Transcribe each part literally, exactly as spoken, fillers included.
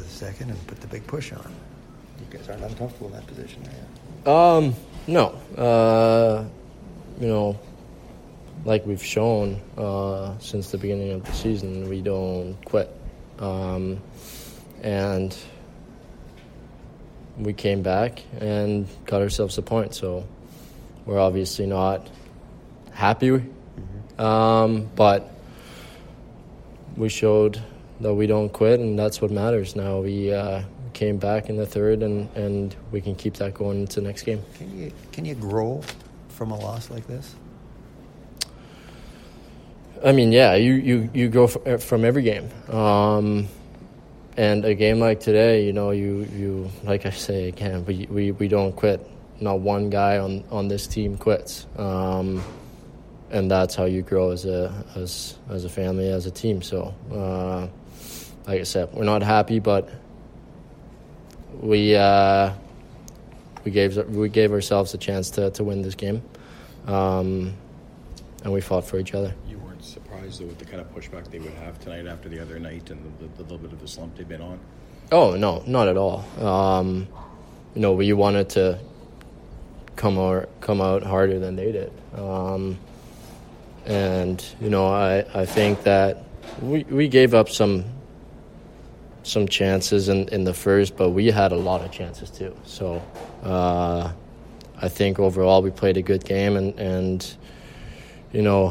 the second and put the big push on. You guys aren't uncomfortable in that position, are you? Um, no. Uh, you know, like we've shown uh, since the beginning of the season, we don't quit. Um, and we came back and got ourselves a point, so we're obviously not happy. Mm-hmm. Um, but we showed that we don't quit, and that's what matters now. We uh, came back in the third, and, and we can keep that going into the next game. Can you can you grow from a loss like this? I mean, yeah, you, you, you grow from every game. Um, and a game like today, you know, you, you like I say again, we, we, we don't quit. Not one guy on, on this team quits. Um, and that's how you grow as a as as a family, as a team. So, uh, like I said, we're not happy, but we uh, we gave we gave ourselves a chance to, to win this game, um, and we fought for each other. You weren't surprised though with the kind of pushback they would have tonight after the other night and the, the, the little bit of the slump they've been on? Oh no, not at all. Um, you know, we wanted to come out come out harder than they did. Um, And, you know, I, I think that we we gave up some some chances in, in the first, but we had a lot of chances too. So uh, I think overall we played a good game, and, and you know,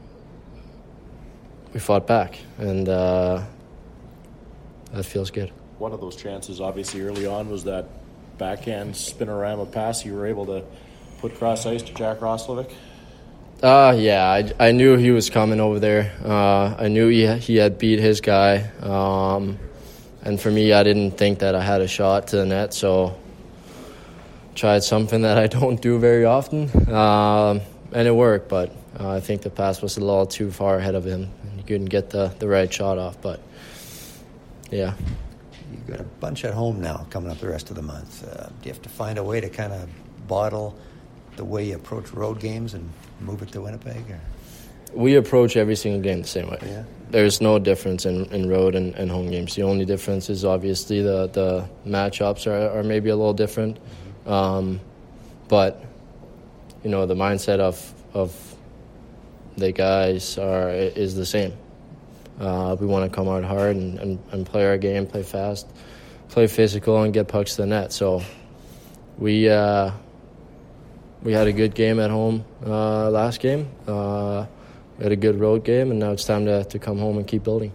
we fought back, and uh, that feels good. One of those chances, obviously, early on was that backhand spinorama pass you were able to put cross ice to Jack Roslovic. Uh, yeah, I, I knew he was coming over there. Uh, I knew he he had beat his guy. Um, and for me, I didn't think that I had a shot to the net, so tried something that I don't do very often. Um, and it worked, but uh, I think the pass was a little too far ahead of him. He couldn't get the, the right shot off, but yeah. You've got a bunch at home now coming up the rest of the month. Uh, do you have to find a way to kind of bottle the way you approach road games and move it to Winnipeg? Or? We approach every single game the same way. Yeah. There's no difference in, in road and, and home games. The only difference is obviously the, the matchups are, are maybe a little different. Mm-hmm. Um, but, you know, the mindset of of the guys are is the same. Uh, we want to come out hard and, and, and play our game, play fast, play physical, and get pucks to the net. So we... Uh, We had a good game at home uh, last game. Uh, we had a good road game, and now it's time to, to come home and keep building.